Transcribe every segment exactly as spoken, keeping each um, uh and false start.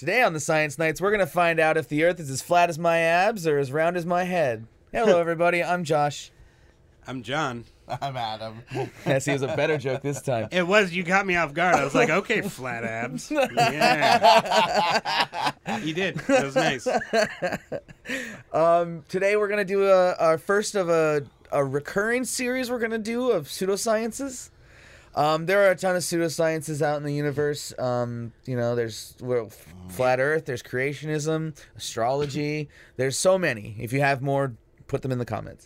Today on the Science Nights, we're going to find out if the Earth is as flat as my abs or as round as my head. Hello, everybody. I'm Josh. I'm John. I'm Adam. Yes, he was a better joke this time. It was. You got me off guard. I was like, okay, flat abs. Yeah. You did. That was nice. Um, today we're going to do a, our first of a, a recurring series we're going to do of pseudosciences. Um, there are a ton of pseudosciences out in the universe. Um, you know, there's well, f- flat Earth, there's creationism, astrology. There's so many. If you have more, put them in the comments.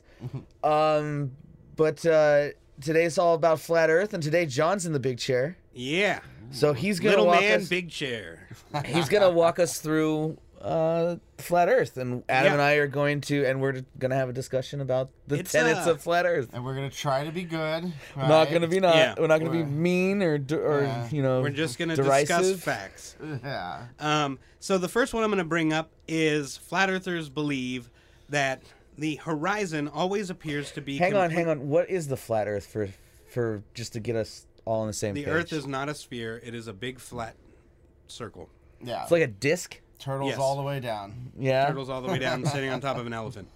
Um, but uh, today's all about flat Earth, and today John's in the big chair. Yeah. So he's gonna Little walk man, us. big chair. He's gonna walk us through uh, flat Earth, and Adam Yeah. and I are going to, and we're gonna have a discussion about the It's, tenets uh, of flat Earth. And we're going to try to be good. Right? Not gonna be not. Yeah. We're not gonna be We're- mean or d- or Yeah. you know. We're just going to derisive. discuss facts. Yeah. Um, so the first one I'm going to bring up is flat earthers believe that the horizon always appears to be... Hang on, complete- hang on. What is the flat Earth for? For just to get us all on the same The page. Earth is not a sphere. It is a big flat circle. Yeah. It's like a disc. Turtles Yes. all the way down. Yeah. Turtles all the way down, sitting on top of an elephant.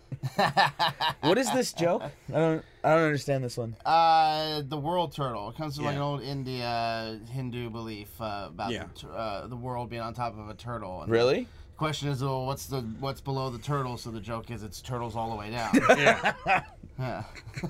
What is this joke? I don't. I don't understand this one. Uh, the world turtle. It comes from like Yeah. an old India Hindu belief uh, about Yeah. the, tur- uh, the world being on top of a turtle. And Really? The question is, well, what's the what's below the turtle? So the joke is, it's turtles all the way down. Yeah. Yeah.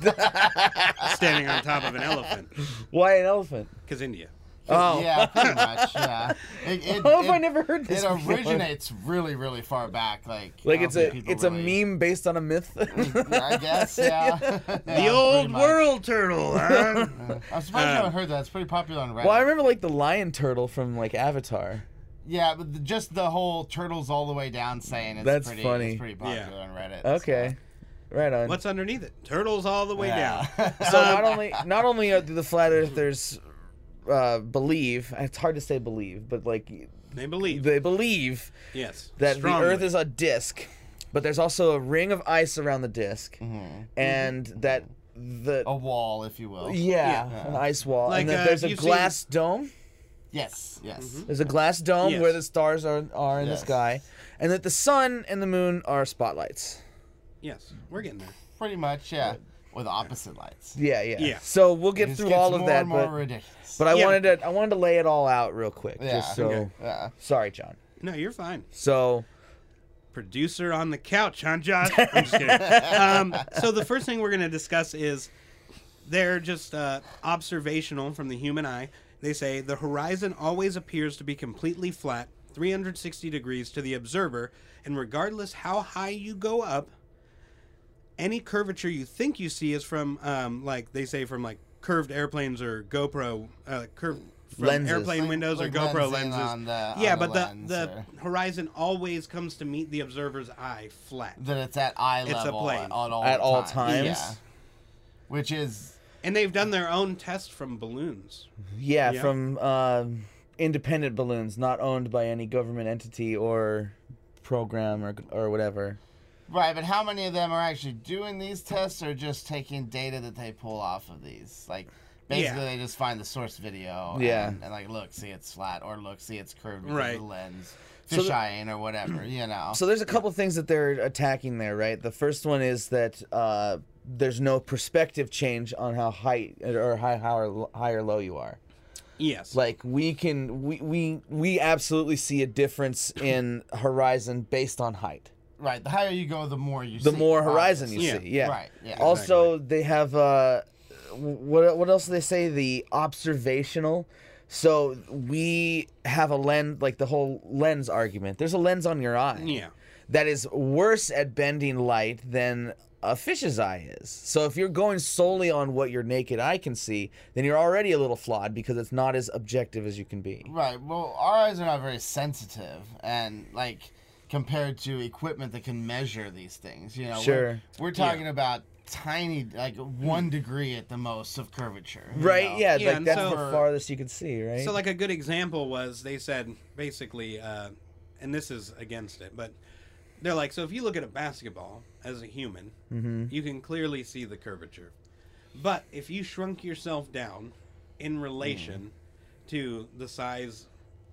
Standing on top of an elephant. Why an elephant? Because India. Oh. Yeah, pretty much. Yeah. It, it, How have it- I never heard this It before? originates really, really far back. Like, I Like don't it's think a people it's a really- meme based on a myth. I guess, yeah. The Yeah, old pretty much. world turtle, huh? I'm surprised you Um, haven't heard that. It's pretty popular on Reddit. Well, I remember like the lion turtle from like Avatar. Yeah, but the, just the whole turtles all the way down saying it's That's pretty, funny. It's pretty popular Yeah. on Reddit. Okay, right on. What's underneath it? Turtles all the way Yeah. down. So not only not only are the flat earthers uh, believe, it's hard to say believe, but like They believe. they believe Yes. that strongly. the Earth is a disc, but there's also a ring of ice around the disk, Mhm. and that the A wall, if you will. yeah, Yeah. an ice wall, Like, and that uh, there's a you've glass dome. Yes, yes. There's a glass dome Yes. where the stars are are in Yes. the sky, and that the sun and the moon are spotlights. Yes, we're getting there. Pretty much, yeah. With opposite lights. Yeah, yeah. Yeah. So we'll It get just through gets all of more that, and more but ridiculous. but I Yeah. wanted to I wanted to lay it all out real quick, Yeah. just so. Okay. Yeah. Sorry, John. No, you're fine. So Producer on the couch, huh, Josh? I'm just kidding. Um, so the first thing we're going to discuss is they're just uh, observational from the human eye. They say the horizon always appears to be completely flat, three hundred sixty degrees to the observer, and regardless how high you go up, any curvature you think you see is from, um, like they say, from like curved airplanes or GoPro, uh, curved from Lenses. airplane Like- windows like or GoPro lensing lenses. on the- yeah, on the but the lens the or- horizon always comes to meet the observer's eye flat. That it's at eye It's a level plane. at all, At all times. times? Yeah. Which is And they've done their own test from balloons. yeah, Yeah. from um, independent balloons, not owned by any government entity or program or or whatever. right, but how many of them are actually doing these tests or just taking data that they pull off of these? Like basically Yeah. they just find the source video Yeah. and, and like look, see it's flat, or look, see it's curved because Right. of the lens. So Fish the- eyeing or whatever, you know. So there's a couple things that they're attacking there, right? The first one is that uh, there's no perspective change on how high or high, high or high or low you are. Yes. Like we can, we we we absolutely see a difference in horizon based on height. Right, the higher you go, the more you The see. more horizon you obviously. see, yeah. Right, yeah. Also, they have uh, what what else do they say? The observational. So we have a lens, like the whole lens argument. There's a lens on your eye. Yeah. That is worse at bending light than a fish's eye is. So if you're going solely on what your naked eye can see, then you're already a little flawed because it's not as objective as you can be. Right. Well, our eyes are not very sensitive, and like compared to equipment that can measure these things, you know. Sure. We're, we're talking about tiny, like one degree at the most of curvature. you Right? know? Yeah, Yeah, like and that's so- the farthest you can see, right? So, like, a good example was they said basically, uh, and this is against it, but they're like, so if you look at a basketball as a human, mm-hmm. you can clearly see the curvature. But if you shrunk yourself down in relation to the size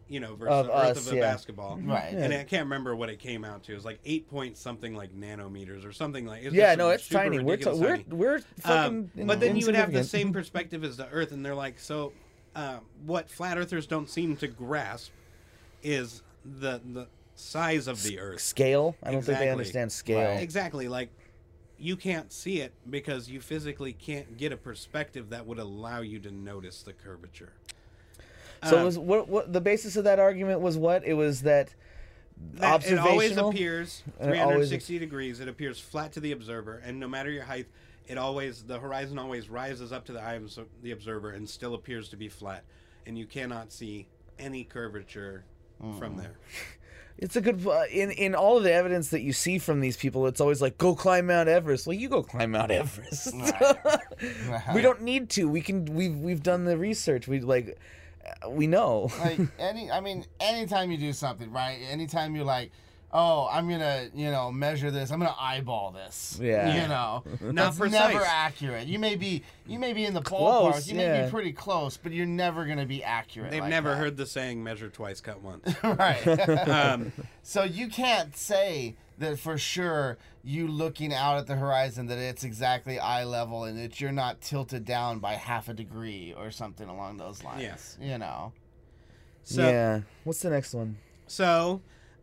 you know, versus Of the Earth us, of a yeah. basketball. Right. And I can't remember what it came out to. It was like eight point something like nanometers or something like. It was Yeah, just no, some it's super tiny. We're, t- ridiculous we're tiny. we're fucking. Um, but then you would have the insignificant. same perspective as the Earth, and they're like, so uh, what flat earthers don't seem to grasp is the the size of the Earth. Scale. I don't think Exactly. they understand scale. Right. Exactly, like you can't see it because you physically can't get a perspective that would allow you to notice the curvature. So Um, it was what what the basis of that argument was what it was that, that it always observational. appears And it three hundred sixty always- degrees. It appears flat to the observer, and no matter your height, it always the horizon always rises up to the eye of the observer and still appears to be flat, and you cannot see any curvature from there. It's a good uh, in in all of the evidence that you see from these people. It's always like go climb Mount Everest. Well, you go climb Mount Everest. Right. We don't need to. We can. We've we've done the research. We like. uh, We know. Like any, I mean, anytime you do something, right? Anytime you're like, oh, I'm gonna, you know, measure this. I'm gonna eyeball this. Yeah. You know, Not that's precise. never accurate. You may be, you may be in the Close, ballpark. You may yeah. be pretty close, but you're never gonna be accurate. They've like never that. heard the saying "measure twice, cut once." Right. um, So you can't say that for sure you looking out at the horizon that it's exactly eye level and that you're not tilted down by half a degree or something along those lines. Yes. You know. so, yeah. What's the next one? So,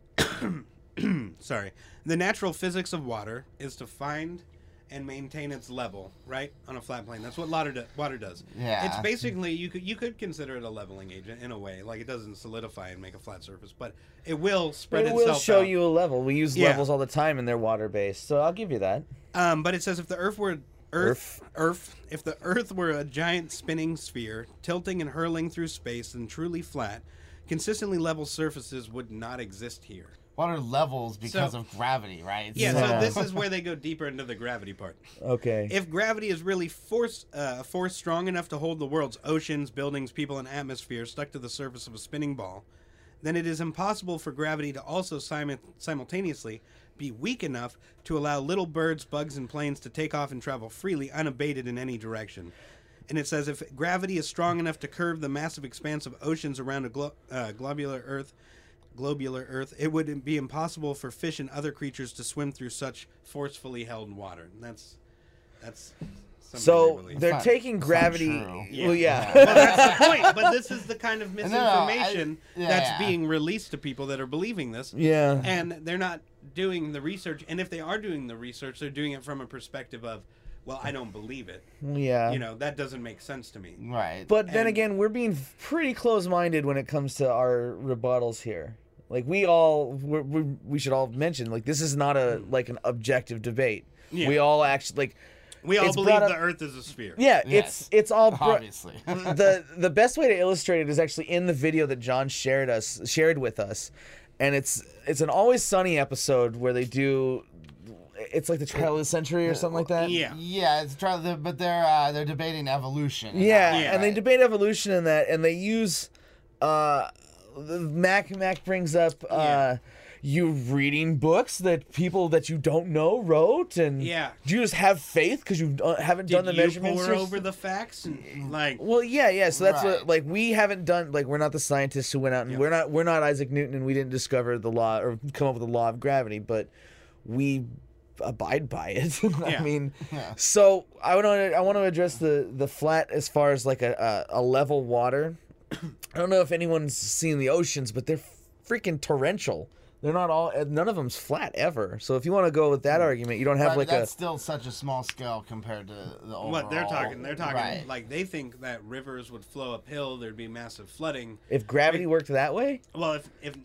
sorry. The natural physics of water is to find and maintain its level, right, on a flat plane. That's what water, do- water does. Yeah. It's basically you could you could consider it a leveling agent in a way. Like it doesn't solidify and make a flat surface, but it will spread It itself will show out. you a level. We use Yeah. levels all the time and they're water based. So I'll give you that. Um, but it says if the Earth were Earth, Earth, if the Earth were a giant spinning sphere, tilting and hurling through space and truly flat, consistently level surfaces would not exist here. Water levels because So- of gravity, right? Yeah, Yeah. so this is where they go deeper into the gravity part. Okay. If gravity is really force uh, a force strong enough to hold the world's oceans, buildings, people, and atmosphere stuck to the surface of a spinning ball, then it is impossible for gravity to also simu- simultaneously be weak enough to allow little birds, bugs, and planes to take off and travel freely, unabated in any direction. And it says if gravity is strong enough to curve the massive expanse of oceans around a glo- uh, globular Earth, globular Earth, it would be impossible for fish and other creatures to swim through such forcefully held water. And that's that's. something so they believe. they're Not- taking it's not gravity. true. Yeah. Well, yeah. Well, that's the point. But this is the kind of No, no, I- misinformation yeah, that's yeah. being released to people that are believing this. Yeah. And they're not doing the research. And if they are doing the research, they're doing it from a perspective of, well, I don't believe it. Yeah. You know, that doesn't make sense to me. Right. But then And- again, we're being pretty close-minded when it comes to our rebuttals here. Like we all, we're, we we should all mention, like this is not a like an objective debate. Yeah. We all actually like, We all It's believe brought up- the Earth is a sphere. yeah, Yes. it's it's all bro- obviously. the the best way to illustrate it is actually in the video that John shared us shared with us, and it's it's an Always Sunny episode where they do, it's like the Trial of the Century or something like that. Yeah. Yeah, it's try, the- but they're uh, they're debating evolution. Yeah, Yeah. and they Right. debate evolution in that, and they use, uh, the- Mac Mac brings up, uh, Yeah. you reading books that people that you don't know wrote, and Yeah. do you just have faith because you uh, haven't Did done the you measurements? pour yours- over the facts? And, like, Well, yeah, yeah. So that's Right. what like we haven't done. Like we're not the scientists who went out and Yeah. we're not we're not Isaac Newton, and we didn't discover the law or come up with the law of gravity, but we abide by it. I Yeah. mean, Yeah. so I want to I want to address the the flat as far as like a a, a level water. I don't know if anyone's seen the oceans, but they're freaking torrential. They're not all. None of them's flat ever. So if you want to go with that argument, you don't have Right, like but a. that's still such a small scale compared to the overall. what they're talking, they're talking Right. like they think that rivers would flow uphill, there'd be massive flooding. If gravity worked that way. Well, if if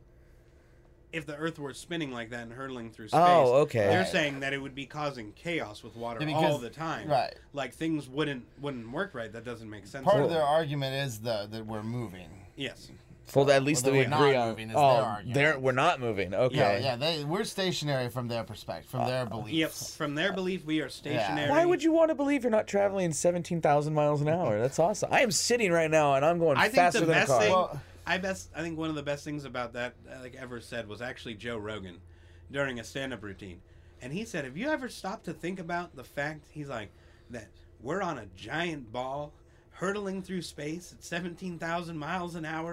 if the Earth were spinning like that and hurtling through space, Oh, okay. they're Right. saying that it would be causing chaos with water Yeah, because- all the time. right. Like things wouldn't wouldn't work right. That doesn't make sense. Part of their argument is the that we're moving. yes. Well, at least Well, that we then we're agree not on. moving is their Oh, argument. they're we're not moving. Okay. Yeah, yeah, they we're stationary from their perspective, from their Yep. beliefs. From their belief, we are stationary. Why would you want to believe you're not traveling seventeen thousand miles an hour? That's awesome. I am sitting right now and I'm going I think faster the than a best car. thing. Well- I best. I think one of the best things about that, uh, like ever said, was actually Joe Rogan, during a stand-up routine, and he said, "Have you ever stopped to think about the fact?" He's like, "that we're on a giant ball, hurtling through space at seventeen thousand miles an hour,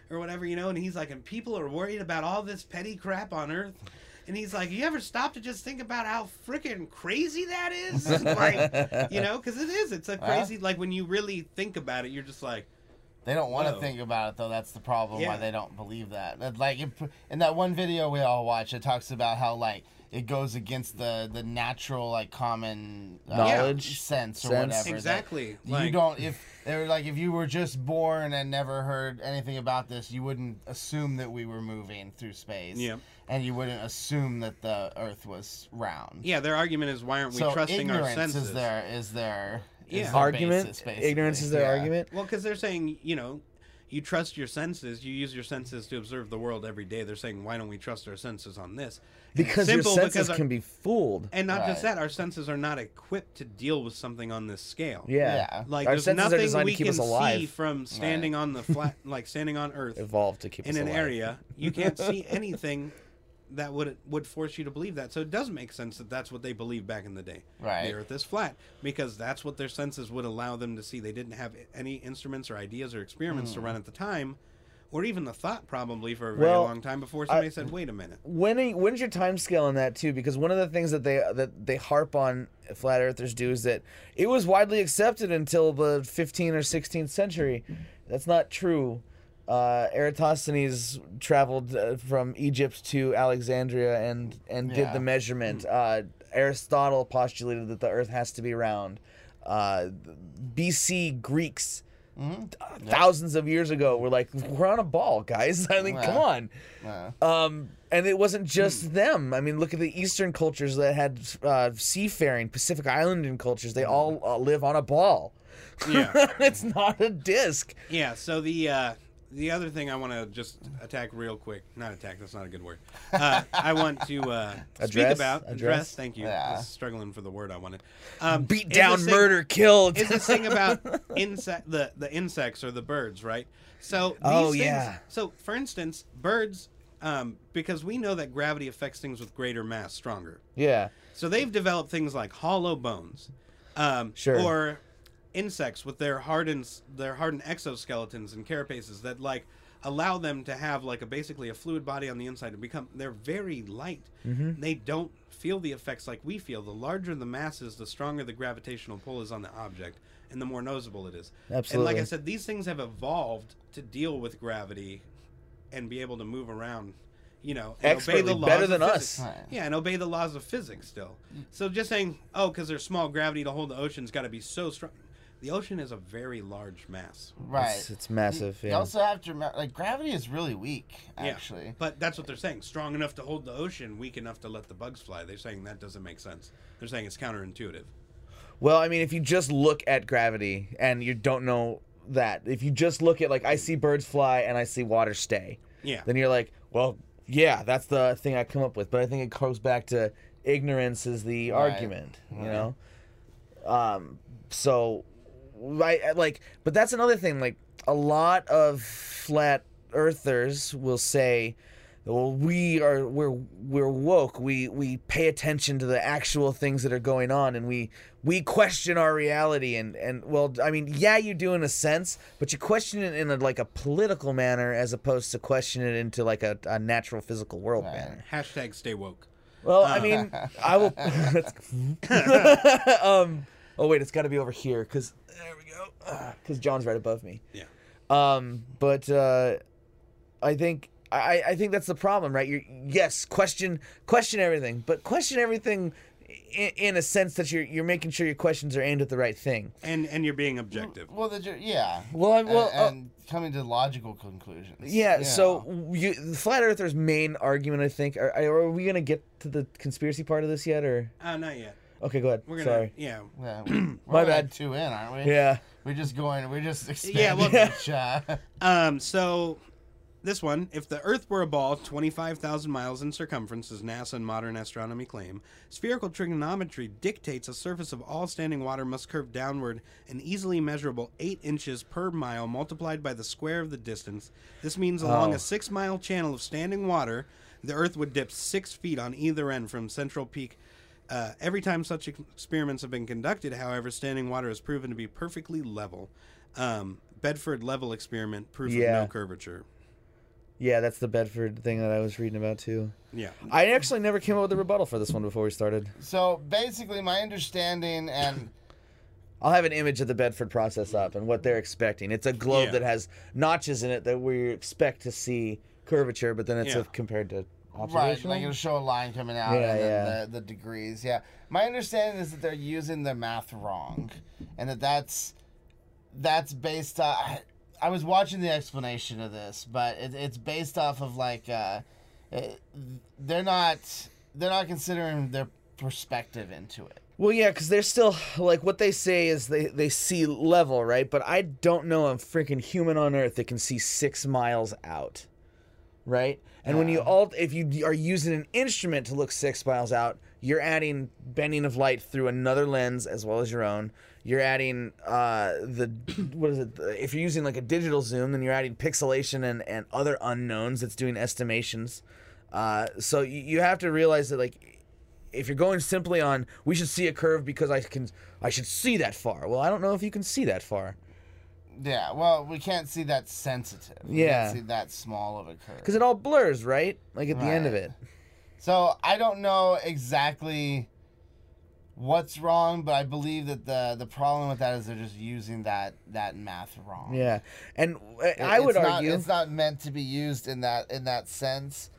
or whatever, you know, and he's like, and people are worried about all this petty crap on Earth. And he's like, you ever stop to just think about how freaking crazy that is? Like, you know, because it is. It's a crazy, Huh? like, when you really think about it, you're just like, They don't want Whoa. to think about it, though. That's the problem, Yeah. why they don't believe that. That, Like, it, in that one video we all watch, it talks about how, like, it goes against the, the natural, like, common uh, Knowledge. sense or Sense. whatever. that exactly. You Like, don't, if, they were like, if you were just born and never heard anything about this, you wouldn't assume that we were moving through space. Yeah. And you wouldn't assume that the Earth was round. Yeah, their argument is, why aren't we so trusting our ignorance senses? is their, is their, is Yeah. their Argument. basis, basically. Ignorance is their Yeah. argument. Well, because they're saying, you know, you trust your senses, you use your senses to observe the world every day. They're saying, why don't we trust our senses on this? And it's Because your simple senses because our- can be fooled. And not just Right. that, our senses are not equipped to deal with something on this scale. Yeah. Yeah. Like, Our there's senses are nothing designed we to keep can us alive. see from standing on the flat, like standing on Earth Evolved to keep in us an alive. area. You can't see anything that would would force you to believe that. So it does make sense that that's what they believed back in the day. Right. The Earth is flat because that's what their senses would allow them to see. They didn't have any instruments or ideas or experiments to run at the time, or even the thought probably for a very Well, long time before somebody said, "Wait a minute." When are- when's your time scale on that too? Because one of the things that they that they harp on flat earthers do is that it was widely accepted until the fifteenth or sixteenth century. That's not true. Uh, Eratosthenes traveled uh, from Egypt to Alexandria and and did Yeah. the measurement. Uh, Aristotle postulated that the Earth has to be round. Uh, B C Greeks. uh, Thousands of years ago, were like, we're on a ball, guys. I mean, come Yeah. on. Yeah. Um, and it wasn't just them. I mean, look at the Eastern cultures that had uh, seafaring, Pacific Islanding cultures. They all uh, live on a ball. Yeah. It's not a disc. Yeah. So the uh, the other thing I want to just attack real quick, not attack. That's not a good word. Uh, I want to uh, speak Address? about Address? address. Thank you. Yeah. I was struggling for the word I wanted. Um, Beat is down, this thing- murder, killed. Is this thing about insect the the insects or the birds, right? So these Oh, things, yeah. So for instance, birds, um, because we know that gravity affects things with greater mass stronger. Yeah. So they've developed things like hollow bones, um, Sure. or insects with their hardened their hardened exoskeletons and carapaces that like allow them to have like a basically a fluid body on the inside and become they're very light. Mm-hmm. They don't feel the effects like we feel. The larger the mass is, the stronger the gravitational pull is on the object, and the more noticeable it is. And Absolutely. like I said, these things have evolved to deal with gravity and be able to move around. You know, and obey Expertly, the laws better of than physics. us. Right. Yeah, and obey the laws of physics still. So just saying, oh, because there's small gravity to hold the ocean's got to be so strong. The ocean is a very large mass. Right. It's, it's massive. You Yeah. also have to remember, like, gravity is really weak, actually. Yeah, but that's what they're saying. Strong enough to hold the ocean, weak enough to let the bugs fly. They're saying that doesn't make sense. They're saying it's counterintuitive. Well, I mean, if you just look at gravity and you don't know that, if you just look at, like, I see birds fly and I see water stay, Yeah. then you're like, well, yeah, that's the thing I come up with. But I think it goes back to ignorance is the Right. argument, you Right. know? Um, so, right, like, but that's another thing. Like, a lot of flat earthers will say, well, we are we're we're woke. We we pay attention to the actual things that are going on, and we we question our reality. And, and well, I mean, yeah, you do in a sense, but you question it in a, like a political manner as opposed to question it into like a, a natural physical world Right. manner. Hashtag stay woke. Well, I mean, I will. um. Oh wait, it's got to be over here because there we go. Because John's right above me. Yeah. Um. But uh, I think I I think that's the problem, right? You're yes, question question everything, but question everything in, in a sense that you're you're making sure your questions are aimed at the right thing. And and you're being objective. Well, the, ju- yeah. Well, I- well, and, and coming to logical conclusions. Yeah, you so know. you, the flat earthers' main argument, I think, are, are we gonna get to the conspiracy part of this yet, or Uh, not yet. okay, go ahead. We're gonna. Sorry. Yeah. Yeah, we're My only bad. two in, aren't we? Yeah. We're just going. We're just Yeah, expanding well- each. Uh, Um. So, this one: if the Earth were a ball, twenty-five thousand miles in circumference, as NASA and modern astronomy claim, spherical trigonometry dictates a surface of all standing water must curve downward an easily measurable eight inches per mile, multiplied by the square of the distance. This means along Oh. a six-mile channel of standing water, the Earth would dip six feet on either end from central peak. Uh, every time such experiments have been conducted, however, standing water has proven to be perfectly level. Um, Bedford level experiment, proof Yeah. of no curvature. Yeah, that's the Bedford thing that I was reading about too. Yeah. I actually never came up with a rebuttal for this one before we started. So basically, my understanding and I'll have an image of the Bedford process up and what they're expecting. It's a globe Yeah. that has notches in it that we expect to see curvature, but then it's Yeah. a, compared to right, observational. like it'll show a line coming out Yeah, and then yeah. the, the degrees. Yeah, my understanding is that they're using their math wrong, and that that's that's based on. I was watching the explanation of this, but it, it's based off of like uh, it, they're not they're not considering their perspective into it. Well, yeah, because they're still, like, what they say is they, they see level, right? But I don't know a freaking human on Earth that can see six miles out, right? And when you Yeah. all, if you are using an instrument to look six miles out, you're adding bending of light through another lens as well as your own. You're adding uh, the, what is it? If you're using, like, a digital zoom, then you're adding pixelation and, and other unknowns that's doing estimations. Uh, so you, you have to realize that, like, if you're going simply on, we should see a curve because I can, I should see that far. Well, I don't know if you can see that far Yeah, well, we can't see that sensitive. We Yeah. can't see that small of a curve. because it all blurs, right? Like at the end of Right. it. So I don't know exactly what's wrong, but I believe that the the problem with that is they're just using that that math wrong. Yeah, and uh, It- I would it's not- argue. it's not meant to be used in that in that sense.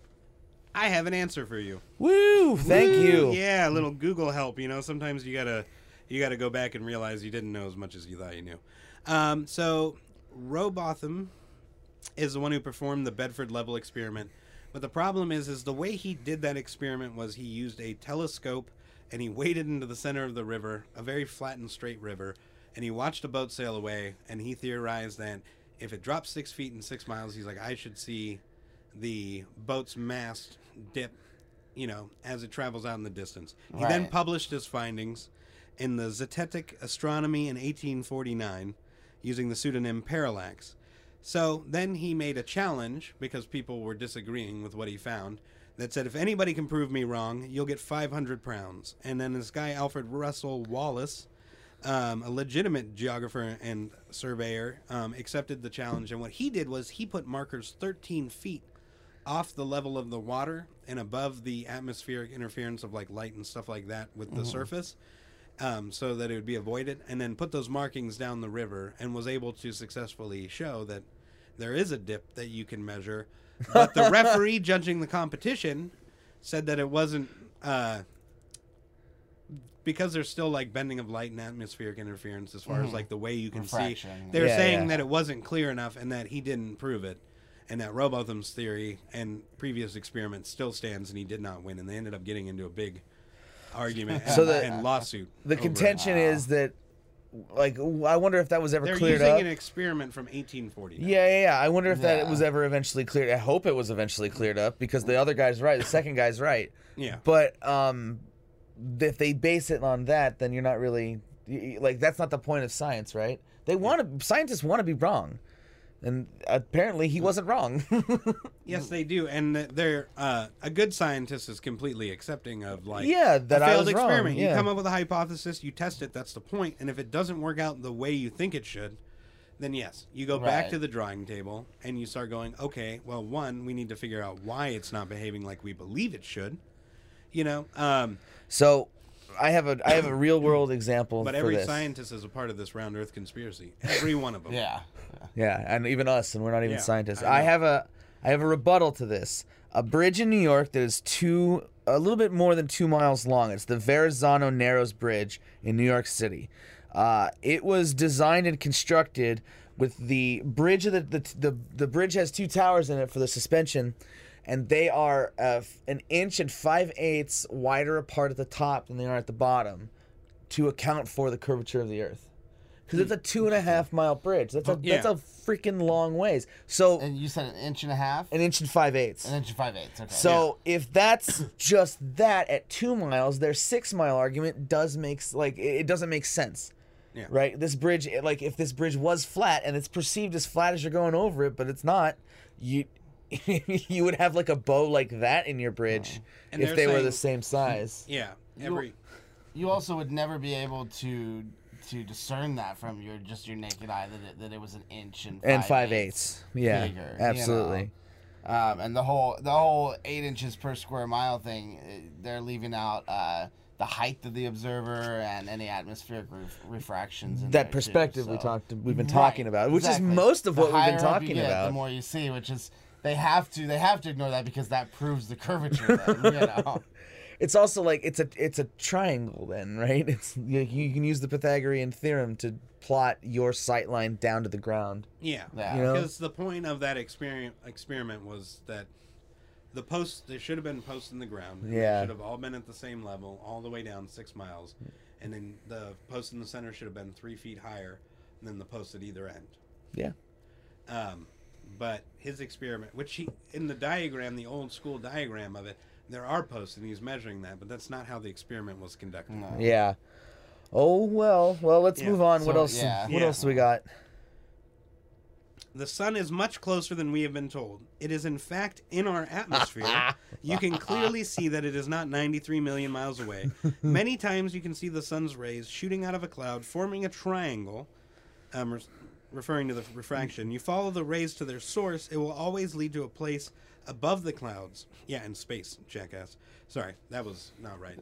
I have an answer for you. Woo! Thank you. Yeah, a little Google help. You know, sometimes you gotta you gotta go back and realize you didn't know as much as you thought you knew. Um, so Robotham is the one who performed the Bedford level experiment, but the problem is, is the way he did that experiment was he used a telescope and he waded into the center of the river, a very flat and straight river, and he watched a boat sail away, and he theorized that if it drops six feet in six miles, he's like, I should see the boat's mast dip, you know, as it travels out in the distance. He then Right. published his findings in the Zetetic Astronomy in eighteen forty-nine using the pseudonym Parallax. So then he made a challenge, because people were disagreeing with what he found, that said, if anybody can prove me wrong, you'll get five hundred pounds. And then this guy, Alfred Russel Wallace, um, a legitimate geographer and surveyor, um, accepted the challenge. And what he did was he put markers thirteen feet off the level of the water and above the atmospheric interference of like light and stuff like that with the surface, um, so that it would be avoided, and then put those markings down the river, and was able to successfully show that there is a dip that you can measure. But the referee judging the competition said that it wasn't, uh, because there's still like bending of light and atmospheric interference as far as like the way you can see. Refraction. They're Yeah, saying yeah. that it wasn't clear enough and that he didn't prove it, and that Robotham's theory and previous experiments still stands, and he did not win, and they ended up getting into a big argument and, So the- and lawsuit. The over it. contention is that, like, I wonder if that was ever They're cleared using up. an experiment from eighteen forty. Yeah, yeah, yeah. I wonder if that Yeah. was ever eventually cleared. I hope it was eventually cleared up because the other guy's right. The second guy's right. Yeah. But um, if they base it on that, then you're not really y- y- like that's not the point of science, right? They want to. Scientists want to be wrong, and apparently he wasn't wrong. Yes, they do, and that they're uh, a good scientist is completely accepting of like Yeah, that a I failed was wrong, experiment. You yeah. come up with a hypothesis, you test it. That's the point. And if it doesn't work out the way you think it should, then yes, you go back Right. to the drawing table and you start going, okay, well, one, we need to figure out why it's not behaving like we believe it should. You know, um, So, I have a I have a real world example but for every this. scientist is a part of this round Earth conspiracy. Every one of them. Yeah. Yeah, and even us, and we're not even Yeah, scientists. I I, know. have a I have a rebuttal to this. A bridge in New York that is two a little bit more than two miles long. It's the Verrazano Narrows Bridge in New York City. Uh, it was designed and constructed with the bridge of the the, the the bridge has two towers in it for the suspension, and they are uh, an inch and five eighths wider apart at the top than they are at the bottom, to account for the curvature of the Earth. Because it's a two and a half mile bridge. That's a Yeah. that's a freaking long ways. So And you said an inch and a half? an inch and five eighths. An inch and five eighths. Okay. So if that's just that at two miles, their six mile argument does make s- like it it doesn't make sense. Yeah. Right. This bridge, it- like if this bridge was flat and it's perceived as flat as you're going over it, but it's not, you you would have like a bow like that in your bridge And if they're they were saying- the same size. Yeah. Every. you also would never be able to to discern that from your just your naked eye that it, that it was an inch and five, And five eighths. Yeah. bigger, you Absolutely. Um, and the whole the whole eight inches per square mile thing, uh, they're leaving out uh, the height of the observer and any atmospheric ref- refractions. In That there perspective too, we so- talked, we've been Right, talking about, which exactly. is most of The what we've higher been up you talking get, about. the more you see, which is they have to they have to ignore that because that proves the curvature. Then, you know. It's also like it's a it's a triangle then, right? It's you, you can use the Pythagorean theorem to plot your sight line down to the ground. Yeah, Yeah. You know? because the point of that experiment experiment was that the posts they should have been posts in the ground. and Yeah. they should have all been at the same level all the way down six miles, and then the post in the center should have been three feet higher than the post at either end. Yeah. Um, but his experiment, which he in the diagram, the old school diagram of it, there are posts and he's measuring that, but that's not how the experiment was conducted. No. Yeah. Oh well. Well, let's Yeah. move on. what So, else? yeah. What Yeah. else we got? The sun is much closer than we have been told. It is in fact in our atmosphere. You can clearly see that it is not ninety-three million miles away. Many times you can see the sun's rays shooting out of a cloud, forming a triangle, um, re- referring to the refraction. You follow the rays to their source, it will always lead to a place above the clouds. Yeah, in space, jackass. Sorry, that was not right.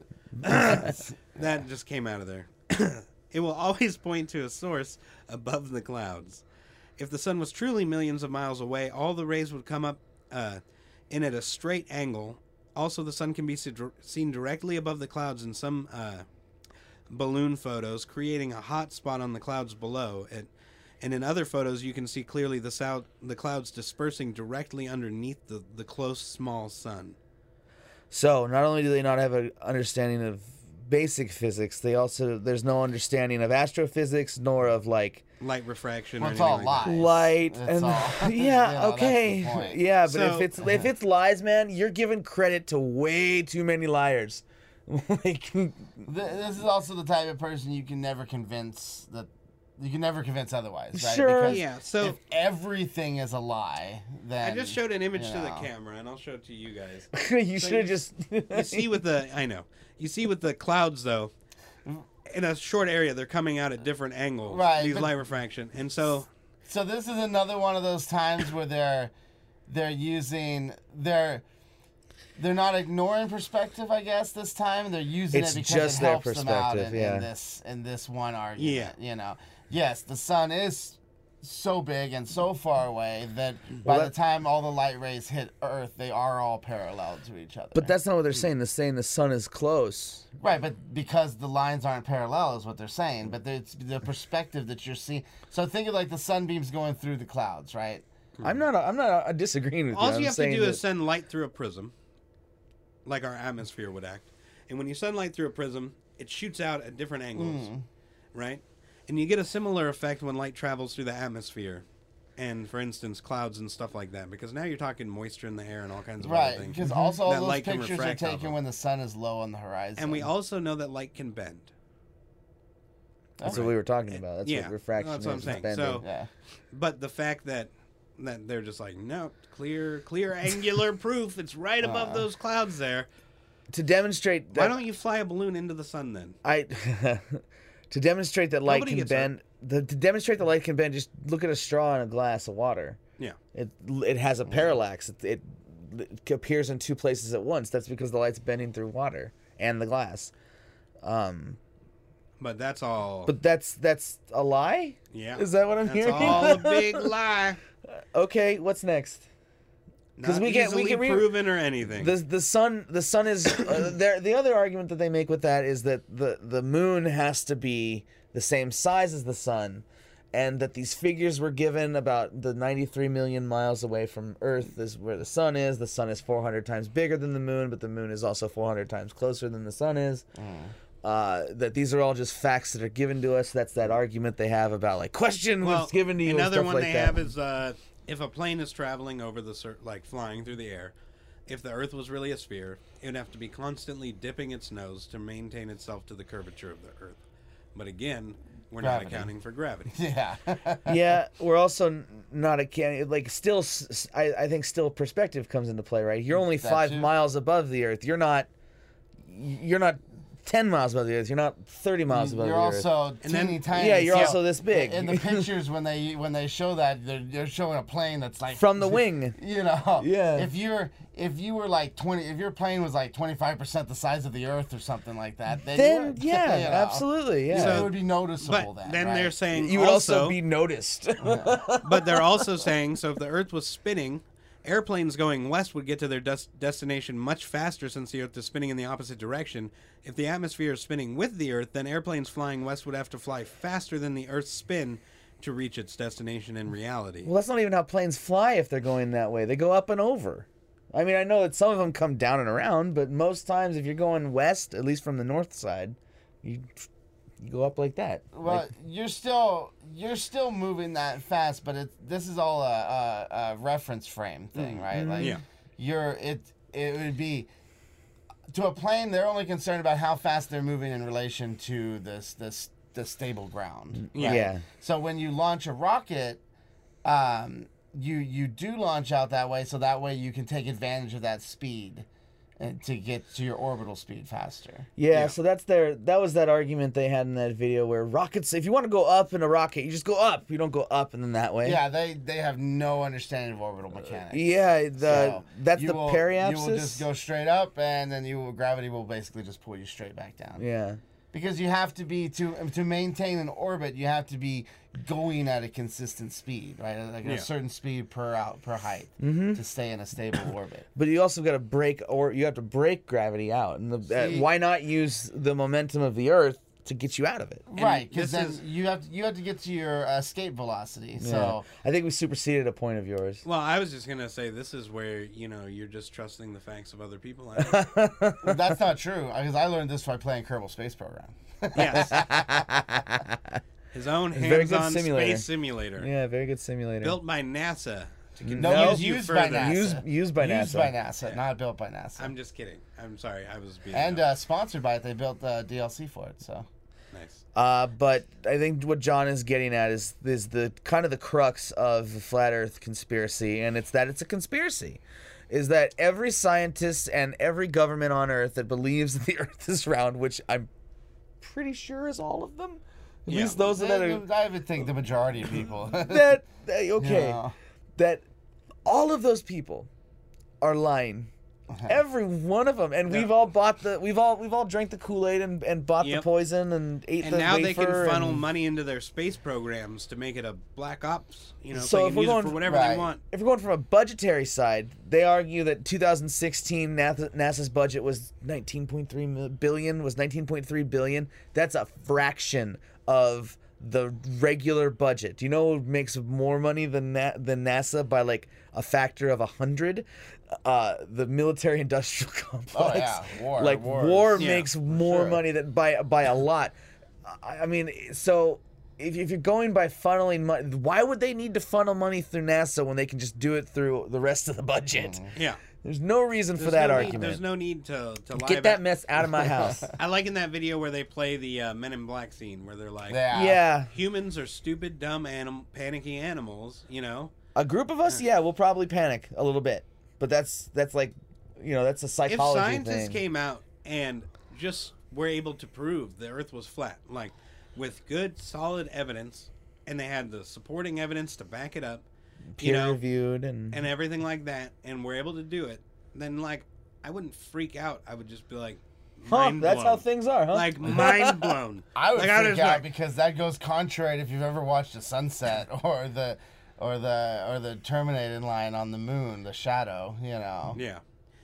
That just came out of there. It will always point to a source above the clouds. If the sun was truly millions of miles away, all the rays would come up uh, in at a straight angle. Also, the sun can be se- seen directly above the clouds in some uh, balloon photos, creating a hot spot on the clouds below. It, and in other photos, you can see clearly the, sou- the clouds dispersing directly underneath the, the close, small sun. So not only do they not have an understanding of basic physics, they also there's no understanding of astrophysics nor of like Light refraction Well, or it's anything all like that. lies. light It's and all- yeah, you know, that's the okay, point. yeah. But So- if it's if it's lies, man, you're giving credit to way too many liars. Like, Th- This is also the type of person you can never convince that you can never convince otherwise, right? Sure. Because Yeah, so- if everything is a lie, then I just showed an image you to the know. camera, and I'll show it to you guys. you So should have you- just You see with the I know. You see with the clouds though, in a short area, they're coming out at different angles. Right, These but- light refraction, and so So this is another one of those times where they're they're using they're they're not ignoring perspective, I guess. This time they're using It's it because just it their helps them out perspective, in, yeah. in this in this one argument. Yeah. You know, yes, the sun is so big and so far away that Well, by that- the time all the light rays hit Earth, they are all parallel to each other. But that's not what they're saying. They're saying the sun is close. Right, but because the lines aren't parallel is what they're saying. But it's the perspective that you're seeing. So think of like the sunbeams going through the clouds, right? I'm not. I'm not uh, disagreeing with you. all I'm you have to saying do that- is send light through a prism, like our atmosphere would act. And when you send light through a prism, it shoots out at different angles, Mm. right? And you get a similar effect when light travels through the atmosphere. And for instance, clouds and stuff like that, because now you're talking moisture in the air and all kinds of Right, other things. because also all That those light can pictures are refract off taken of. when the sun is low on the horizon. And we also know that light can bend. That's Okay. what we were talking about. That's Yeah, what refraction that's what I'm is. saying. bending. So- Yeah. But the fact that that they're just like, no, clear, clear angular proof. It's right above Uh. those clouds there. to demonstrate that Why don't you fly a balloon into the sun then? I to demonstrate that light Nobody can gets bend. The, to demonstrate that light can bend, just look at a straw in a glass of water. Yeah. It it has a parallax. It, it, it appears in two places at once. That's because the light's bending through water and the glass. Um, But that's all. but that's that's a lie. yeah. Is that what I'm that's hearing? all a big lie. Okay, what's next? Not we can't- we easily can re- proven or anything. The the sun the sun is uh, there. The other argument that they make with that is that the the moon has to be the same size as the sun, and that these figures were given about the ninety-three million miles away from Earth is where the sun is. The sun is four hundred times bigger than the moon, but the moon is also four hundred times closer than the sun is. Uh, that these are all just facts that are given to us. That's that argument they have about like question well, what's given to you. and another stuff one like they that. have is uh, if a plane is traveling over the cir- like flying through the air, if the Earth was really a sphere, it would have to be constantly dipping its nose to maintain itself to the curvature of the Earth. But again, we're Gravity. not accounting for gravity. Yeah. Yeah, we're also n- not a can like still. s- s- I, I think still perspective comes into play, right? You're only That five too. miles above the Earth. You're not. You're not ten miles above the Earth. You're not thirty miles above You're the Earth. also And then- teeny tiny. Yeah, you're so also this big. In the pictures, when they when they show that, they're, they're showing a plane that's like From the wing. You know, Yeah. If you're if you were like twenty, if your plane was like twenty five percent the size of the Earth or something like that, then, Then, you would, yeah, you know, absolutely, yeah. it So- would be noticeable. But then, then right? they're saying you would also, also be noticed. but they're also saying, so if the Earth was spinning, airplanes going west would get to their des- destination much faster since the Earth is spinning in the opposite direction. If the atmosphere is spinning with the Earth, then airplanes flying west would have to fly faster than the Earth's spin to reach its destination in reality. Well, that's not even how planes fly if they're going that way. They go up and over. I mean, I know that some of them come down and around, but most times if you're going west, at least from the north side, you you go up like that. Well, Like, you're still you're still moving that fast, but it this is all a, a, a reference frame thing, right? Like Yeah. you're it it would be to a plane. They're only concerned about how fast they're moving in relation to this this the stable ground. Yeah. right? Yeah. So when you launch a rocket, um, you you do launch out that way, so that way you can take advantage of that speed. And to get to your orbital speed faster. yeah, Yeah. so that's their that was that argument they had in that video where rockets, if you want to go up in a rocket, you just go up. You don't go up and then that way. Yeah, they they have no understanding of orbital mechanics. Yeah, the So that's you the will, periapsis. You will just go straight up, and then you will, gravity will basically just pull you straight back down. Yeah. Because you have to be to to maintain an orbit, you have to be going at a consistent speed, right? Like Yeah. a certain speed per out per height Mm-hmm. to stay in a stable orbit. But you also got to break, or you have to break gravity out. And the, uh, See- why not use the momentum of the Earth to get you out of it? Right, because this then is- you have to, you have to get to your escape velocity. Yeah. So I think we superseded a point of yours. Well, I was just gonna say this is where you know you're just trusting the facts of other people. I don't- that's not true because I learned this by playing Kerbal Space Program. yes, his own It's a very good hands-on simulator. space simulator Yeah, very good simulator. built by NASA. To No, confuse it was you used by further. NASA. Used- used by Used NASA. by NASA, not built by NASA. I'm just kidding. I'm sorry. I was being and uh, uh, sponsored by it. They built uh, D L C for it. So nice. Uh, but I think what John is getting at is is the kind of the crux of the flat Earth conspiracy, and it's that it's a conspiracy. Is that every scientist and every government on Earth that believes that the Earth is round, which I'm pretty sure is all of them, at Yeah. least those that are I would think the majority of people. that that- okay, Yeah. that all of those people are lying. Every one of them, and Yeah. we've all bought the, we've all, we've all drank the Kool-Aid and, and bought Yep. the poison and ate And the now wafer. they can funnel and, money into their space programs to make it a black ops. You know, So so they if can we're use going- it for whatever right. they want. If we're going from a budgetary side, they argue that two thousand sixteen NASA, NASA's budget was nineteen point three billion, was nineteen point three billion. That's a fraction of the regular budget. Do you know what makes more money than Na- than NASA by like a factor of a hundred? Uh, the military-industrial complex. Oh, yeah. War. Like War is- war Yeah, makes more sure. money than by by a lot. I, I mean, so. If, if you're going by funneling money, why would they need to funnel money through NASA when they can just do it through the rest of the budget? Yeah. There's no reason for There's that no need- argument. there's no need to, to lie Get that about- mess out of my house. I like in that video where they play the uh, Men in Black scene where they're like, Yeah. Yeah, humans are stupid, dumb, anim- panicky animals, you know? a group of us, yeah, we'll probably panic a little bit, but that's that's like, you know, that's a If psychology scientists thing. came out and just were able to prove the Earth was flat, like with good, solid evidence, and they had the supporting evidence to back it up, peer you know, reviewed and, and everything like that, and were able to do it, then like I wouldn't freak out. I would just be like, huh, mind that's blown. how things are, huh? Like mind blown. I would like, freak was out like- because that goes contrary to if you've ever watched a sunset or the or the or the terminated line on the moon, the shadow, you know. Yeah,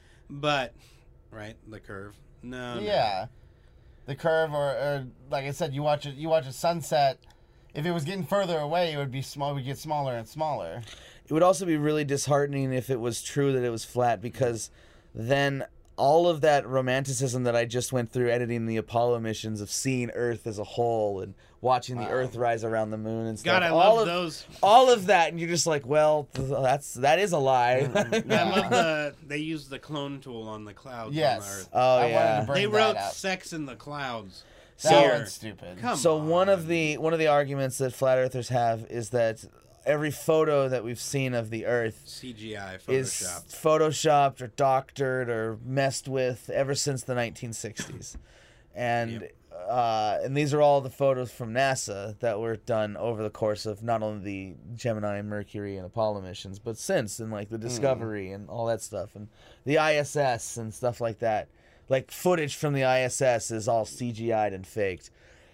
but right, the curve. No, no. Yeah. The curve or, or like I said, you watch it you watch a sunset. If it was getting further away, it would be small. It would get smaller and smaller. It would also be really disheartening if it was true that it was flat, because then all of that romanticism that I just went through editing the Apollo missions of seeing Earth as a whole and watching the Wow. Earth rise around the moon and stuff. God, I all love of, those. all of that, and you're just like, well, th- that's that is a lie. I love the they used the clone tool on the clouds on the Yes. Earth. Oh, I yeah. wanted to bring They that wrote up. "sex in the clouds." That So- Here. one's stupid. Come So on. one of the one of the arguments that flat earthers have is that every photo that we've seen of the Earth C G I is Photoshop. photoshopped or doctored or messed with ever since the nineteen sixties. and Yep. uh, and these are all the photos from NASA that were done over the course of not only the Gemini, Mercury, and Apollo missions, but since and like the Discovery and all that stuff, and the I S S and stuff like that. Like footage from the I S S is all C G I'd and faked.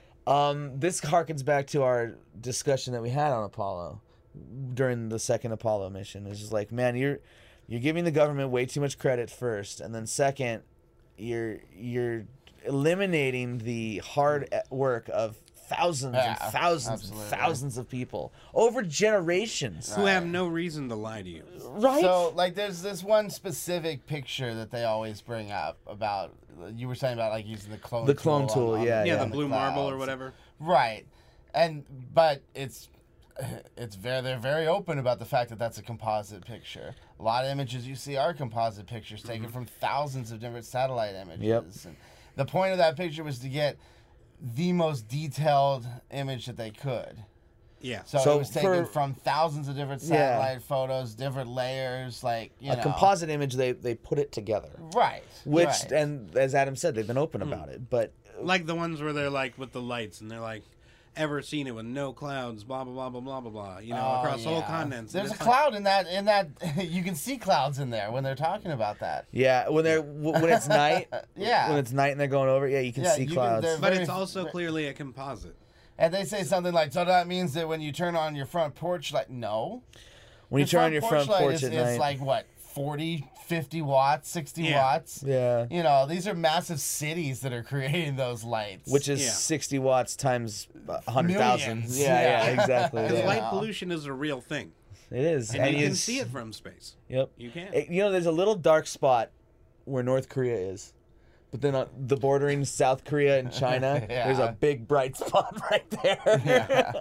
Um, this harkens back to our discussion that we had on Apollo during the second Apollo mission. It's just like, man, you're you're giving the government way too much credit first, and then second, you're you're eliminating the hard work of thousands Yeah, and thousands absolutely. and thousands of people over generations. Who have no reason to lie to you. Right? So, like, there's this one specific picture that they always bring up about. You were saying about like using the clone. The clone tool tool, on- on yeah, Yeah, yeah. the blue marble or clouds. whatever. Right, and but it's it's very they're very open about the fact that that's a composite picture. A lot of images you see are composite pictures taken from thousands of different satellite images. Yep. And the point of that picture was to get the most detailed image that they could. Yeah. So, So it was taken for- from thousands of different Yeah. satellite photos, different layers, like you a know. composite image, they they put it together. Right. Which, right. and as Adam said, they've been open about it. But Like the ones where they're like with the lights and they're like, ever seen it with no clouds, blah, blah, blah, blah, blah, blah, blah, you know, Oh, across the whole yeah. continents. And There's a it's like- cloud in that. In that, you can see clouds in there when they're talking about that. yeah, when they're w- when it's night, Yeah. when it's night and they're going over, yeah, you can Yeah, see you can- clouds. they're- But very- it's also clearly a composite. And they say something like, so that means that when you turn on your front porch light, no. when you turn on your front porch light is, at is night, like, what, forty, fifty watts, sixty Yeah. watts? yeah, You know, these are massive cities that are creating those lights. which is Yeah. sixty watts times a hundred thousand. Millions. Yeah, yeah, Yeah. exactly. Because yeah. light Yeah. pollution is a real thing. It is, And, you can it's- see it from space. Yep. You can. It- you know, there's a little dark spot where North Korea is, but then on the bordering South Korea and China, Yeah. there's a big bright spot right there. Yeah.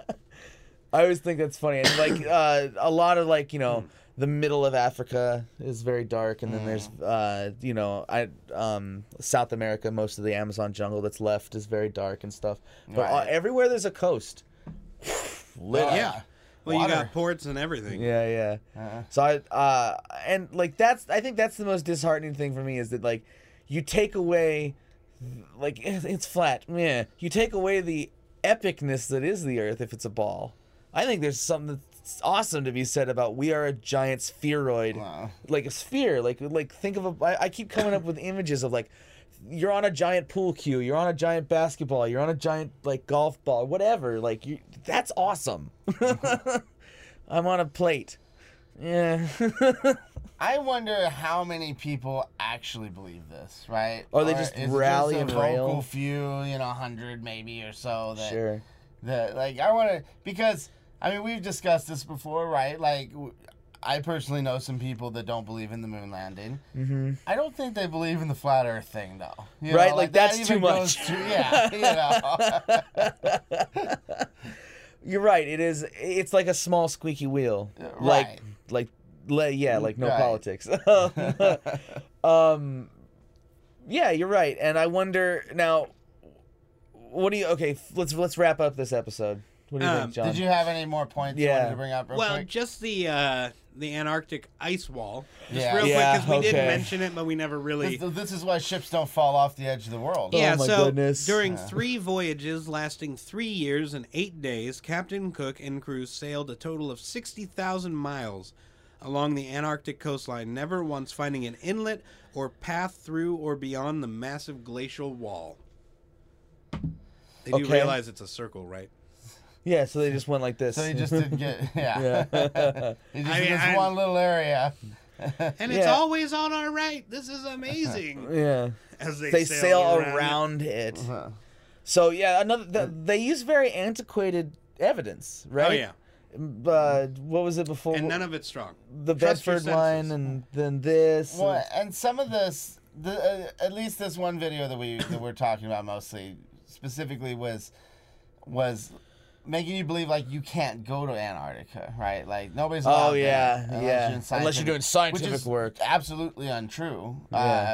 I always think that's funny. And like uh, a lot of like you know the middle of Africa is very dark, and then there's uh, you know I um, South America, most of the Amazon jungle that's left is very dark and stuff. But uh, Right. everywhere there's a coast, lit Oh, up. yeah. Well, you Water. got ports and everything. Yeah, yeah. Uh-huh. So I uh and like that's I think that's the most disheartening thing for me is that like you take away like it's it's flat. Yeah. You take away the epicness that is the Earth if it's a ball. I think there's something that's awesome to be said about we are a giant spheroid. Wow. Like a sphere. Like like think of a I, I keep coming up with images of like you're on a giant pool cue, you're on a giant basketball, you're on a giant like golf ball, whatever. Like you that's awesome. I'm on a plate. Yeah. I wonder how many people actually believe this, right? Or they just is it rally just and a vocal rail? few, you know, hundred maybe or so. That, Sure. That like I want to because I mean we've discussed this before, right? Like w- I personally know some people that don't believe in the moon landing. Mm-hmm. I don't think they believe in the flat Earth thing, though. You Right, know, like, that that's even too goes much. to- yeah, you know. You're right. It is. It's like a small squeaky wheel. Like, right. like, le- yeah, like no Right. politics. um, yeah, you're right. And I wonder now. What do you? Okay, f- let's let's wrap up this episode. What do you Um, think, John? Did you have any more points you Yeah. wanted to bring up real Well, quick? just the uh, the Antarctic ice wall. Just Yeah. real Yeah, quick, because we did okay. mention it, but we never really. This, this is why ships don't fall off the edge of the world. Yeah, Oh my so goodness. during Yeah. three voyages lasting three years and eight days, Captain Cook and crew sailed a total of sixty thousand miles along the Antarctic coastline, never once finding an inlet or path through or beyond the massive glacial wall. They do Okay. realize it's a circle, right? Yeah, so they just went like this. So he just didn't get, yeah. Yeah. he just I mean, this I- one little area. And it's Yeah. always on our right. This is amazing. yeah. As they, They sail around, around it. Uh-huh. So yeah, another. The, they use very antiquated evidence, it. right? Oh yeah, Uh, what was it before? and none of it's strong. the Trust your Bedford line, senses. and then this. and- Well, and some of this, the uh, at least this one video that we that we're talking about mostly, specifically was was making you believe like you can't go to Antarctica, right? Like nobody's allowed Oh yeah, there unless yeah. you're in Unless you're doing scientific- which scientific is work. absolutely untrue. Yeah. Uh,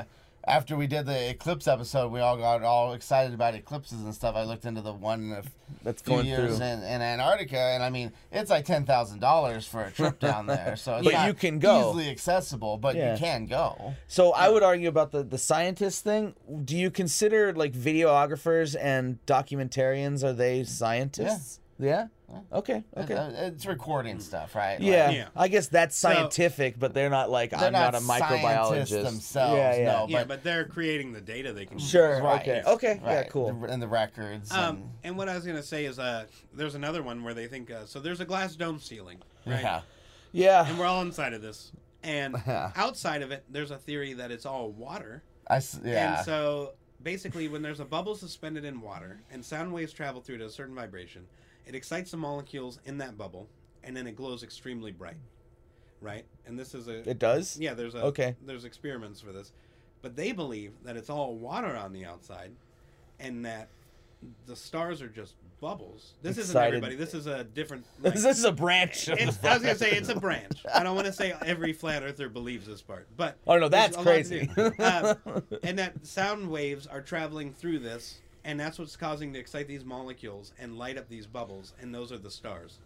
after we did the eclipse episode, we all got all excited about eclipses and stuff. I looked into the one of That's few going years through. in, in Antarctica, and I mean, it's like ten thousand dollars for a trip down there. So it's But not you can go. easily accessible, but Yeah. you can go. So I would argue about the the scientist thing. Do you consider like videographers and documentarians, are they scientists? Yeah. Okay. Okay. Uh, It's recording stuff, right? Like, Yeah. Yeah. I guess that's So- scientific, but they're not like they're I'm not, not, a scientists microbiologist themselves. Yeah, yeah. No, Yeah, but, but they're creating the data they can. Sure. Right. Okay. Okay. Yeah. right, Cool. the- and the records. Um, and, and what I was gonna say is, uh, there's another one where they think, uh, so there's a glass dome ceiling, right? yeah. Yeah. And we're all inside of this, and Yeah. outside of it, there's a theory that it's all water. I s- yeah. And so basically, when there's a bubble suspended in water and sound waves travel through to a certain vibration, it excites the molecules in that bubble, and then it glows extremely bright, right? And this is a It does. yeah. There's a Okay. There's experiments for this, but they believe that it's all water on the outside, and that the stars are just bubbles. This isn't Excited. everybody. This is a different. Like, This is a branch. Of it's, I was gonna say it's a branch. I don't want to say every flat earther believes this part, but Oh, no, there's that's a lot to crazy. do. Um, and that sound waves are traveling through this, and that's what's causing to excite these molecules and light up these bubbles, and those are the stars.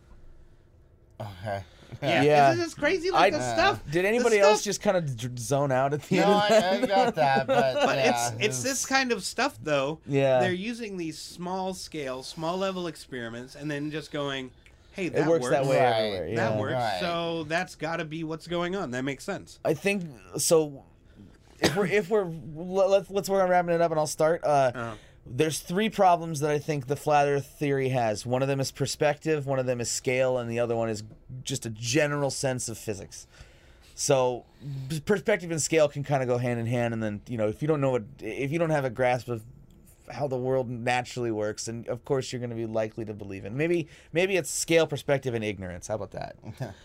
Okay. Yeah, Yeah. isn't this crazy? Like I- the stuff. Did the anybody stuff- else just kind of zone out at the No, end? Of I, that? I got that, but, But yeah, it's it's this kind of stuff though. Yeah. They're using these small scale, small level experiments, and then just going, "Hey, that It works that way Right. everywhere. Yeah. That works. Right. So that's got to be what's going on. That makes sense." I think so. If we're if we're let's let's work on wrapping it up, and I'll start. Uh, Uh, There's three problems that I think the flat Earth theory has. One of them is perspective, one of them is scale, and the other one is just a general sense of physics. So p- perspective and scale can kind of go hand in hand, and then you know if you don't know what if you don't have a grasp of how the world naturally works, and of course you're going to be likely to believe in maybe maybe it's scale, perspective, and ignorance. How about that?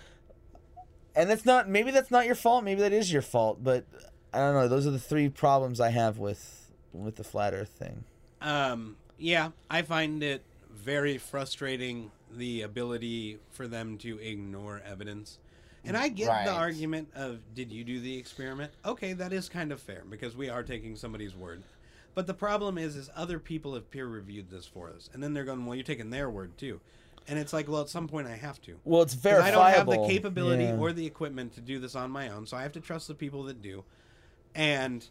And that's not maybe that's not your fault. Maybe that is your fault, but I don't know. Those are the three problems I have with with the flat Earth thing. Um, yeah, I find it very frustrating, the ability for them to ignore evidence. And I get Right. the argument of, did you do the experiment? Okay, that is kind of fair, because we are taking somebody's word. But the problem is, is other people have peer-reviewed this for us. And then they're going, well, you're taking their word, too. And it's like, well, at some point I have to. Well, it's 'Cause verifiable. I don't have the capability Yeah. or the equipment to do this on my own, so I have to trust the people that do. And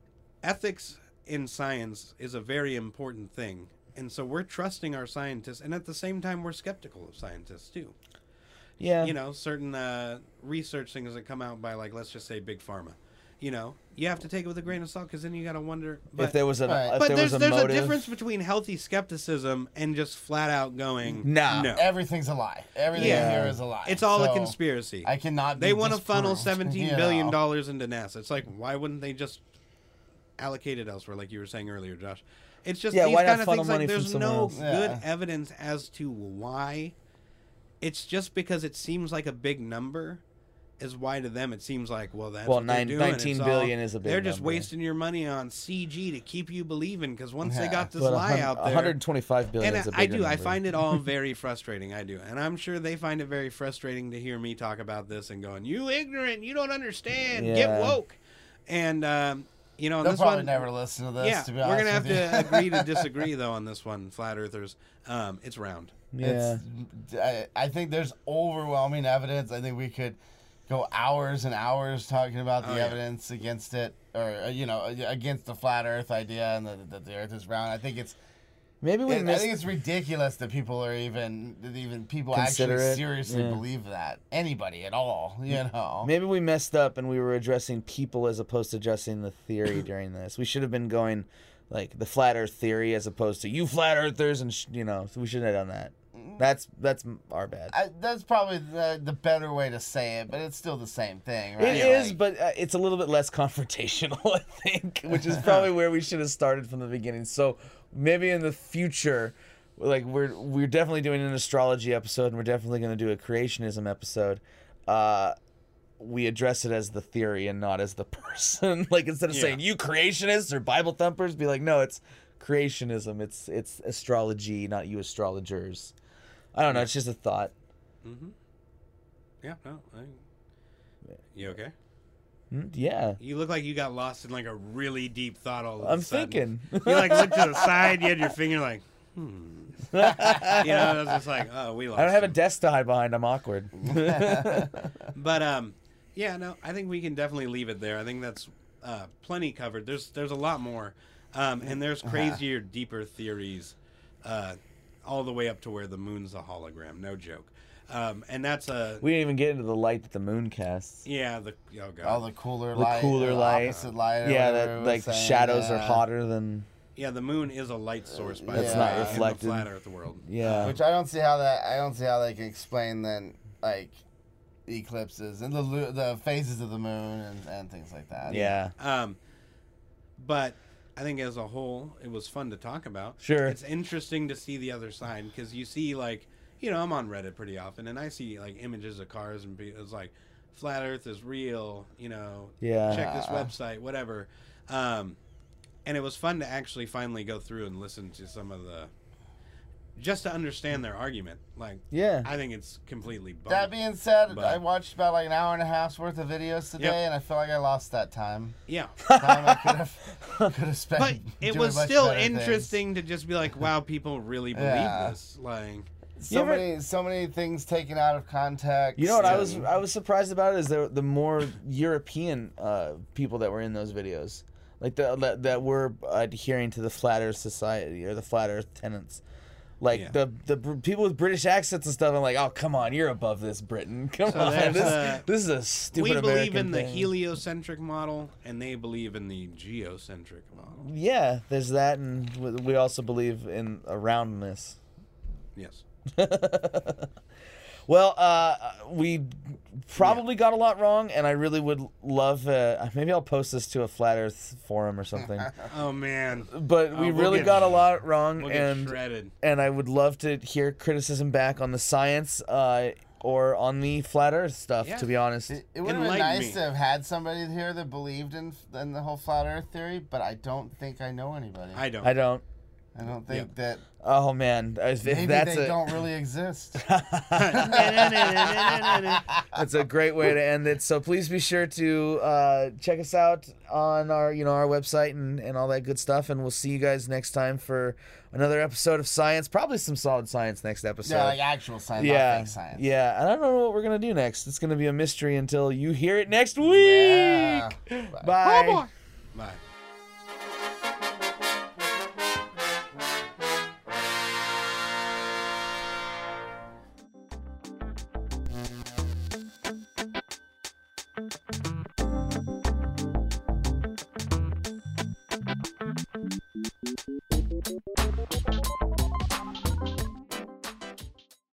ethics in science is a very important thing. And so we're trusting our scientists, and at the same time, we're skeptical of scientists, too. Yeah. You know, certain uh, research things that come out by, like, let's just say Big Pharma. You know, you have to take it with a grain of salt, because then you got to wonder. But, if there was a, Right. if but there there's, was a there's motive. a difference between healthy skepticism and just flat out going, Nah. no. Everything's a lie. Everything Yeah. here is a lie. It's all a So, conspiracy. I cannot. They be want to funnel disproved, seventeen you billion know. dollars into NASA. It's like, why wouldn't they just allocate it elsewhere, like you were saying earlier, Josh? It's just Yeah, these why not kind of funnel things. Like, money from there's somewhere no else? good Yeah. evidence as to why. It's just because it seems like a big number, is why to them it seems like, well, that's Well, what they're nine- doing. nineteen It's all- billion is a big They're just number. wasting your money on C G to keep you believing, because once they Yeah. got this But lie one- out there, one hundred twenty-five billion and is a I bigger do. I number. find it all very frustrating. I do, and I'm sure they find it very frustrating to hear me talk about this and going, "You ignorant! You don't understand! Get Yeah. woke!" And um, you know, on They'll this probably one, never listen to this. yeah, to be we're honest gonna have with you. to agree to disagree though on this one, flat earthers. Um, it's round. Yeah. It's, I, I think there's overwhelming evidence. I think we could go hours and hours talking about the Oh, yeah. evidence against it, or uh, you know, against the flat Earth idea and that the, the Earth is round. I think it's. Maybe we It, I missed. think it's ridiculous that people are even that even people Consider actually it, seriously yeah. believe that. Anybody at all, you know. Maybe we messed up and we were addressing people as opposed to addressing the theory during this. We should have been going like the flat Earth theory as opposed to you flat earthers, and sh- you know, so we shouldn't have done that. That's that's our bad. I, that's probably the, the better way to say it, but it's still the same thing, It right? is, Like, but uh, it's a little bit less confrontational, I think, which is probably where we should have started from the beginning. So maybe in the future, like we're we're definitely doing an astrology episode, and we're definitely going to do a creationism episode. Uh, we address it as the theory and not as the person. Like instead of Yeah. saying you creationists or Bible thumpers, be like, no, it's creationism. It's it's astrology, not you astrologers. I don't know. It's just a thought. Mm-hmm. Yeah. No. I, you okay? Mm, Yeah. You look like you got lost in like a really deep thought all of I'm a sudden. thinking. You like looked to the side, you had your finger like, hmm. You know, I was just like, oh, we lost I don't have a him. desk to hide behind. I'm awkward. But um, yeah, no, I think we can definitely leave it there. I think that's uh, plenty covered. There's there's a lot more, um, and there's crazier, deeper theories, uh, all the way up to where the moon's a hologram. No joke. Um, and that's a We didn't even get into the light that the moon casts. yeah. The oh god. All the cooler The light, cooler the light. opposite light. or Yeah, whatever that it was like saying, shadows are yeah. hotter than. Yeah, the moon is a light source by It's the not way, reflected. in the flat Earth world. Yeah. Which I don't see how that. I don't see how they can explain then like eclipses and the lu- the phases of the moon and, and things like that. Yeah. Um, but I think as a whole, it was fun to talk about. Sure. It's interesting to see the other side because you see, like, you know, I'm on Reddit pretty often, and I see like images of cars and be- it's like, flat Earth is real. You know, Yeah. check this website, whatever. Um, and it was fun to actually finally go through and listen to some of the, just to understand their argument. Like, Yeah. I think it's completely bunk. That being said, But- I watched about like an hour and a half's worth of videos today, Yep. and I feel like I lost that time. Yeah. Time I could have could have spent. But it doing was much still better things. interesting to just be like, wow, people really believe Yeah. this. Like, So You ever- many, so many things taken out of context. You know what I and- was I was surprised about is the the more European uh, people that were in those videos, like the that, that were adhering to the Flat Earth Society or the Flat Earth tenets. Like Yeah. the the br- people with British accents and stuff. I'm like, oh come on, you're above this, Britain. Come So on, there's, this, uh, this is a stupid we believe American in the thing. heliocentric model, and they believe in the geocentric model. Yeah, there's that, and we- we also believe in a roundness. Yes. Well, uh, we probably got a lot wrong, and I really would love. Uh, maybe I'll post this to a Flat Earth forum or something. Oh man, But we Oh, we'll really get- got a lot wrong, we'll get and shredded. and I would love to hear criticism back on the science uh, or on the Flat Earth stuff. Yeah. To be honest, It, it would have been Enlighten nice me. to have had somebody here that believed in in the whole flat Earth theory, but I don't think I know anybody. I don't. I don't. I don't think that Oh man, if, if maybe that's they a don't really exist. that's a great way to end it. So please be sure to uh, check us out on our you know our website and, and all that good stuff. And we'll see you guys next time for another episode of Science. Probably some solid science next episode. Yeah, like actual science, yeah, not fake science. yeah. And I don't know what we're gonna do next. It's gonna be a mystery until you hear it next week. Yeah. Bye. Bye.